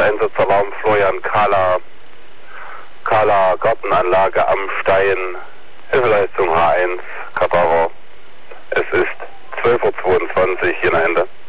Einsatzalarm Florian Kahler Gartenanlage am Stein, Hilfeleistung H1, Kadaver. Es ist 12:22 Uhr, hier in der Ende.